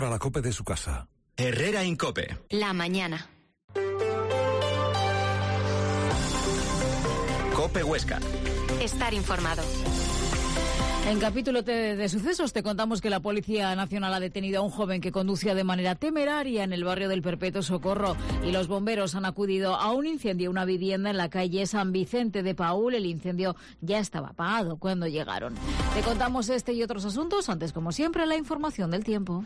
Para la COPE de su casa. Herrera Incope. La mañana. COPE Huesca. Estar informado. En capítulo de sucesos te contamos que la Policía Nacional ha detenido a un joven que conducía de manera temeraria en el barrio del Perpetuo Socorro y los bomberos han acudido a un incendio en una vivienda en la calle San Vicente de Paúl. El incendio ya estaba apagado cuando llegaron. Te contamos este y otros asuntos. Antes, como siempre, la información del tiempo.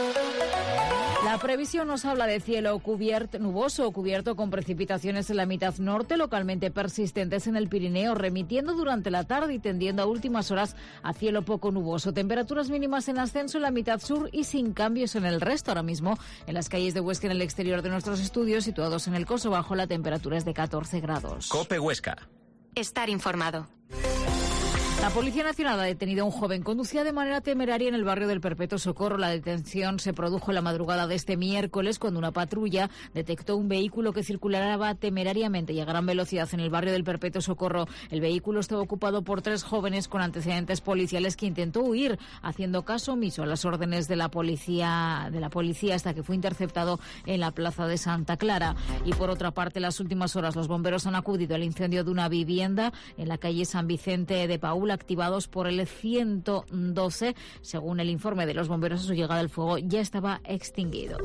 La previsión nos habla de cielo nuboso o cubierto con precipitaciones en la mitad norte, localmente persistentes en el Pirineo, remitiendo durante la tarde y tendiendo a últimas horas a cielo poco nuboso. Temperaturas mínimas en ascenso en la mitad sur y sin cambios en el resto. Ahora mismo en las calles de Huesca, en el exterior de nuestros estudios, situados en el Coso Bajo, la temperatura es de 14 grados. COPE Huesca. Estar informado. La Policía Nacional ha detenido a un joven. Conducía de manera temeraria en el barrio del Perpetuo Socorro. La detención se produjo en la madrugada de este miércoles cuando una patrulla detectó un vehículo que circulaba temerariamente y a gran velocidad en el barrio del Perpetuo Socorro. El vehículo estaba ocupado por 3 jóvenes con antecedentes policiales que intentó huir, haciendo caso omiso a las órdenes de la policía hasta que fue interceptado en la plaza de Santa Clara. Y por otra parte, en las últimas horas los bomberos han acudido al incendio de una vivienda en la calle San Vicente de Paúl, activados por el 112. Según el informe de los bomberos, a su llegada el fuego ya estaba extinguido.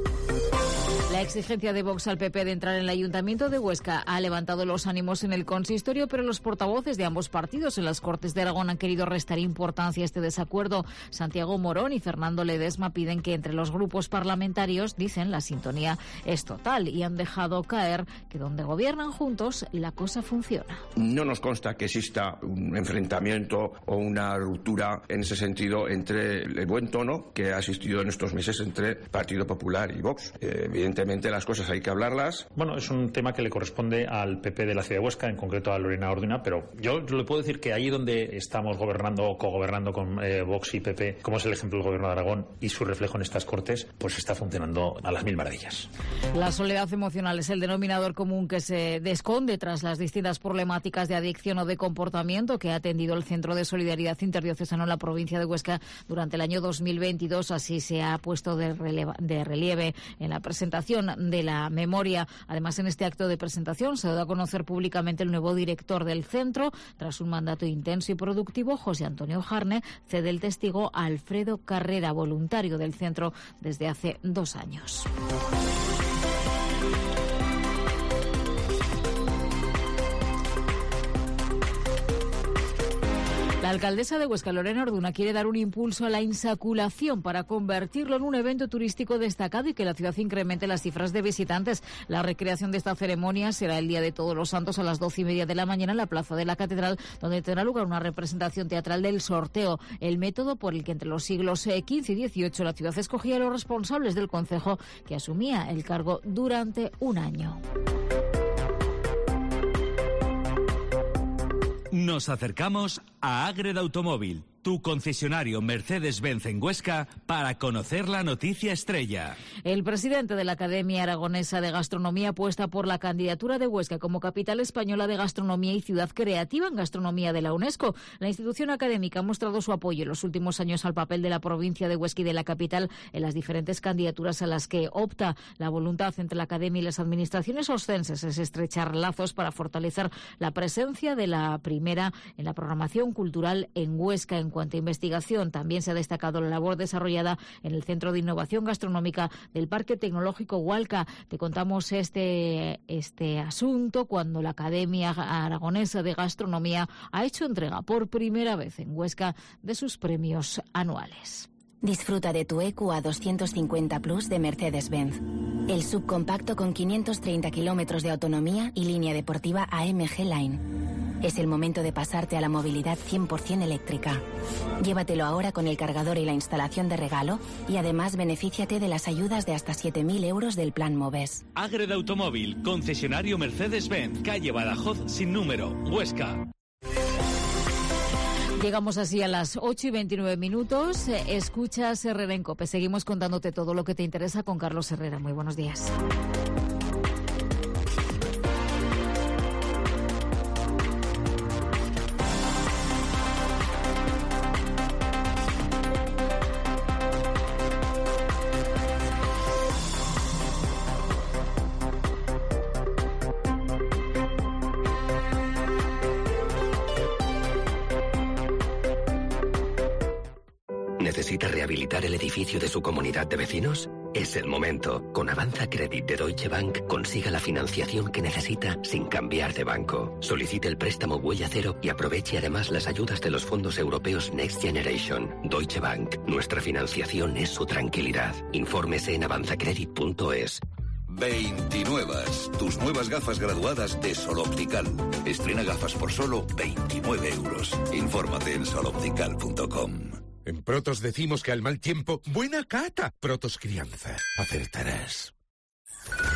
La exigencia de Vox al PP de entrar en el Ayuntamiento de Huesca ha levantado los ánimos en el consistorio, pero los portavoces de ambos partidos en las Cortes de Aragón han querido restar importancia a este desacuerdo. Santiago Morón y Fernando Ledesma piden que entre los grupos parlamentarios, dicen, la sintonía es total y han dejado caer que donde gobiernan juntos la cosa funciona. No nos consta que exista un enfrentamiento o una ruptura en ese sentido entre el buen tono que ha existido en estos meses entre Partido Popular y Vox. Evidentemente las cosas hay que hablarlas. Bueno, es un tema que le corresponde al PP de la ciudad de Huesca, en concreto a Lorena Orduna, pero yo le puedo decir que ahí donde estamos gobernando o cogobernando con Vox y PP, como es el ejemplo del Gobierno de Aragón y su reflejo en estas Cortes, pues está funcionando a las mil maravillas. La soledad emocional es el denominador común que se esconde tras las distintas problemáticas de adicción o de comportamiento que ha atendido el Centro de Solidaridad Interdiocesano en la provincia de Huesca durante el año 2022. Así se ha puesto de relieve en la presentación de la memoria. Además, en este acto de presentación se ha dado a conocer públicamente el nuevo director del centro. Tras un mandato intenso y productivo, José Antonio Jarne cede el testigo a Alfredo Carrera, voluntario del centro desde hace 2 años. La alcaldesa de Huesca, Lorena Orduna, quiere dar un impulso a la insaculación para convertirlo en un evento turístico destacado y que la ciudad incremente las cifras de visitantes. La recreación de esta ceremonia será el Día de Todos los Santos a las 12:30 de la mañana en la Plaza de la Catedral, donde tendrá lugar una representación teatral del sorteo, el método por el que entre los siglos XV y XVIII la ciudad escogía a los responsables del concejo que asumía el cargo durante un año. Nos acercamos a Ágreda Automóvil, tu concesionario Mercedes-Benz en Huesca, para conocer la noticia estrella. El presidente de la Academia Aragonesa de Gastronomía apuesta por la candidatura de Huesca como capital española de gastronomía y ciudad creativa en gastronomía de la UNESCO. La institución académica ha mostrado su apoyo en los últimos años al papel de la provincia de Huesca y de la capital en las diferentes candidaturas a las que opta. La voluntad entre la Academia y las administraciones oscenses es estrechar lazos para fortalecer la presencia de la primera en la programación cultural en Huesca. En cuanto a investigación, también se ha destacado la labor desarrollada en el Centro de Innovación Gastronómica del Parque Tecnológico Hualca. Te contamos este asunto cuando la Academia Aragonesa de Gastronomía ha hecho entrega por primera vez en Huesca de sus premios anuales. Disfruta de tu EQA 250 Plus de Mercedes-Benz. El subcompacto con 530 kilómetros de autonomía y línea deportiva AMG Line. Es el momento de pasarte a la movilidad 100% eléctrica. Llévatelo ahora con el cargador y la instalación de regalo y además benefíciate de las ayudas de hasta 7.000 euros del Plan Moves. Ágreda Automóvil, concesionario Mercedes-Benz, calle Badajoz sin número, Huesca. Llegamos así a las 8:29. Escuchas Herrera en COPE. Seguimos contándote todo lo que te interesa con Carlos Herrera. Muy buenos días. ¿Necesita rehabilitar el edificio de su comunidad de vecinos? Es el momento. Con Avanza Credit de Deutsche Bank consiga la financiación que necesita sin cambiar de banco. Solicite el préstamo Huella Cero y aproveche además las ayudas de los fondos europeos Next Generation. Deutsche Bank. Nuestra financiación es su tranquilidad. Infórmese en avanzacredit.es. 29. Tus nuevas gafas graduadas de Sol Optical. Estrena gafas por solo 29 euros. Infórmate en soloptical.com. En Protos decimos que al mal tiempo, buena cata. Protos Crianza. Acertarás.